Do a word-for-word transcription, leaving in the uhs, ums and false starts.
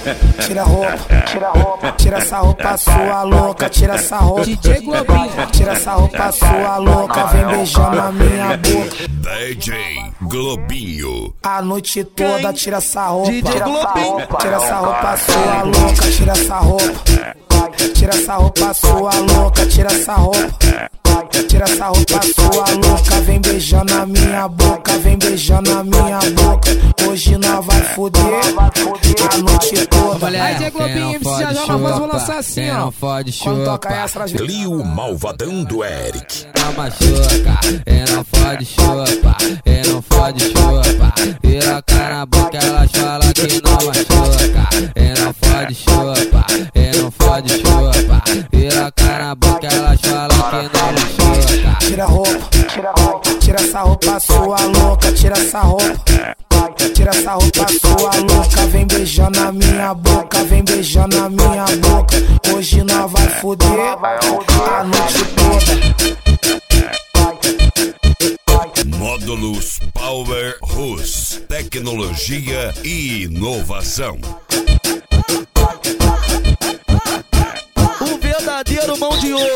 Tira a roupa, tira a roupa, tira essa roupa sua louca, tira essa roupa. D J Globinho, tira essa roupa sua louca, vem beijando a minha boca. D J Globinho. A noite toda tira essa roupa, D J Globinho, tira essa roupa sua louca, tira essa roupa. Tira essa roupa sua louca, tira essa roupa. Tira essa roupa sua louca, vem beijando a minha boca, vem beijando a minha boca. Hoje nós vai foder a noite toda. Aí D J Globinho, M C já já na voz, vou lançar assim, ó. Quando toca essa, Lio Malvadão do Eric. Não machuca, e não fode chupa, e não fode chupa. Piroca na boca, elas falam que não machuca, e não fode chupa, e não fode chupa. Piroca na boca, elas falam que não machuca. Tira a roupa, tira a roupa, tira essa roupa sua louca, tira essa roupa. Tira essa roupa sua louca, vem beijando a minha boca, vem beijando a minha boca. Hoje nós vai foder a noite toda. Módulos Power Rus. Tecnologia e inovação. O verdadeiro mão de ouro.